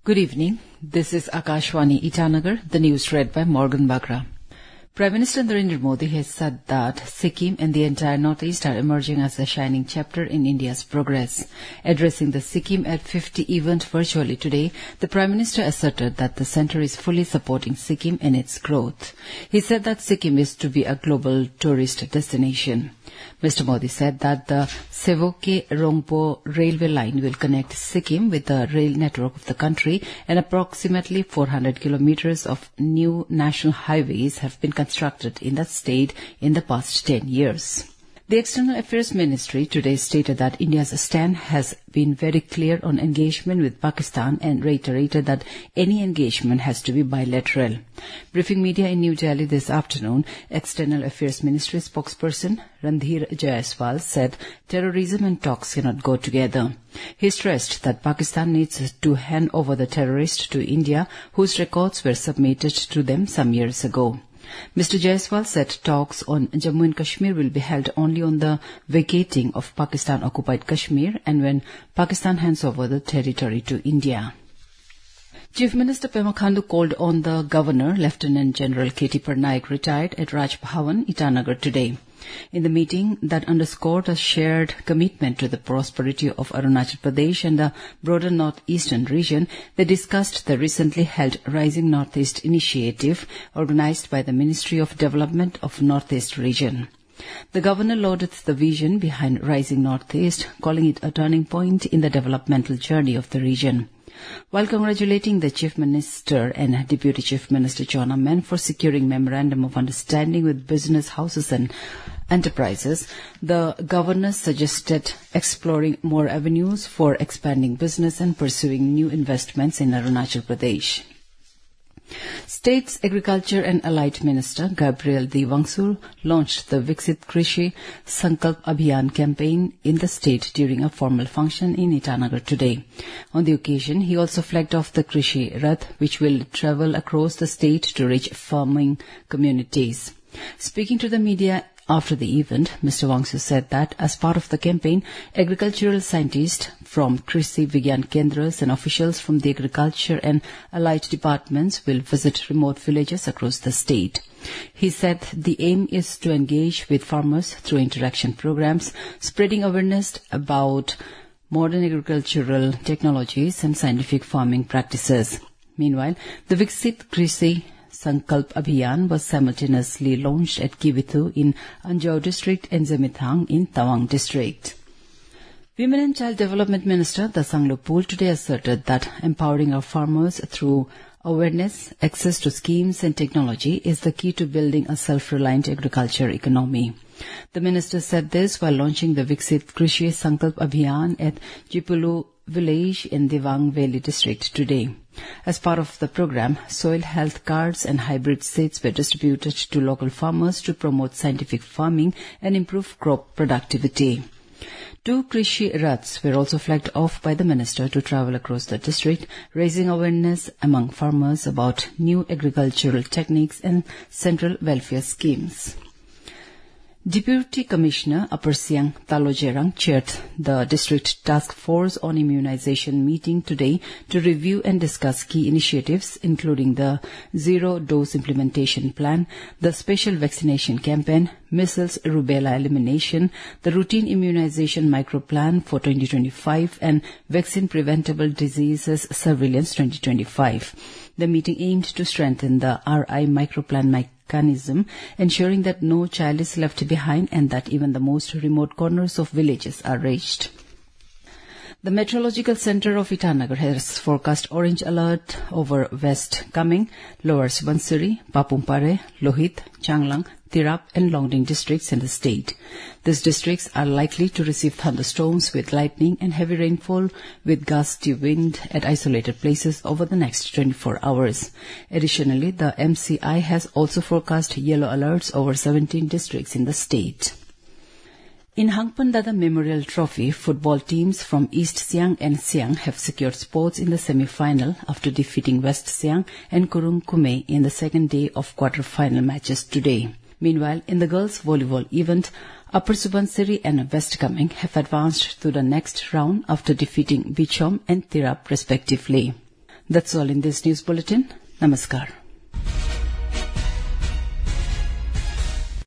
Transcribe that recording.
Good evening. This is Akashwani Itanagar, the news read by Morgan Bagra. Prime Minister Narendra Modi has said that Sikkim and the entire Northeast are emerging as a shining chapter in India's progress. Addressing the Sikkim at 50 event virtually today, the Prime Minister asserted that the centre is fully supporting Sikkim in its growth. He said that Sikkim is to be a global tourist destination. Mr. Modi said that the Sevoke-Rongpo railway line will connect Sikkim with the rail network of the country, and approximately 400 kilometers of new national highways have been constructed in that state in the past 10 years. The External Affairs Ministry today stated that India's stand has been very clear on engagement with Pakistan and reiterated that any engagement has to be bilateral. Briefing media in New Delhi this afternoon, External Affairs Ministry spokesperson Randhir Jaiswal said terrorism and talks cannot go together. He stressed that Pakistan needs to hand over the terrorists to India, whose records were submitted to them some years ago. Mr. Jaiswal said talks on Jammu and Kashmir will be held only on the vacating of Pakistan-occupied Kashmir and when Pakistan hands over the territory to India. Chief Minister Pema Khandu called on the Governor, Lieutenant General K.T. Parnaik, retired at Raj Bhavan, Itanagar today. In the meeting that underscored a shared commitment to the prosperity of Arunachal Pradesh and the broader northeastern region, they discussed the recently held Rising Northeast initiative organized by the Ministry of Development of Northeast region. The Governor lauded the vision behind Rising Northeast, calling it a turning point in the developmental journey of the region. While congratulating the Chief Minister and Deputy Chief Minister Chona Men for securing Memorandum of Understanding with business houses and enterprises, the Governor suggested exploring more avenues for expanding business and pursuing new investments in Arunachal Pradesh. State's Agriculture and Allied Minister Gabriel D. Vangsur launched the Viksit Krishi Sankalp Abhiyan campaign in the state during a formal function in Itanagar today. On the occasion, he also flagged off the Krishi Rath, which will travel across the state to reach farming communities. Speaking to the media after the event, Mr. Vangsur said that as part of the campaign, agricultural scientists from Krishi Vigyan Kendras and officials from the agriculture and allied departments will visit remote villages across the state. He said the aim is to engage with farmers through interaction programs, spreading awareness about modern agricultural technologies and scientific farming practices. Meanwhile, the Viksit Krishi Sankalp Abhiyan was simultaneously launched at Kivithu in Anjau district and Zemithang in Tawang district. Women and Child Development Minister Dasanglo Pool today asserted that empowering our farmers through awareness, access to schemes and technology is the key to building a self-reliant agriculture economy. The minister said this while launching the Viksit Krishi Sankalp Abhiyan at Jipulu village in Dewang Valley district today. As part of the program, soil health cards and hybrid seeds were distributed to local farmers to promote scientific farming and improve crop productivity. 2 Krishi Raths were also flagged off by the minister to travel across the district, raising awareness among farmers about new agricultural techniques and central welfare schemes. Deputy Commissioner Upper Siang Talojerang chaired the District Task Force on Immunization meeting today to review and discuss key initiatives including the zero-dose implementation plan, the special vaccination campaign, measles rubella elimination, the routine immunization microplan for 2025 and vaccine preventable diseases surveillance 2025. The meeting aimed to strengthen the RI microplan mechanism, ensuring that no child is left behind and that even the most remote corners of villages are reached. The Meteorological Centre of Itanagar has forecast orange alert over West Kameng, Lower Subansiri, Papumpare, Lohit, Changlang, Tirap and Longding districts in the state. These districts are likely to receive thunderstorms with lightning and heavy rainfall with gusty wind at isolated places over the next 24 hours. Additionally, the MCI has also forecast yellow alerts over 17 districts in the state. In Hangpan Dada Memorial Trophy, football teams from East Siang and Siang have secured spots in the semi-final after defeating West Siang and Kurung Kume in the second day of quarter-final matches today. Meanwhile, in the girls' volleyball event, Upper Subansiri and West Kameng have advanced to the next round after defeating Bichom and Tirap respectively. That's all in this news bulletin. Namaskar.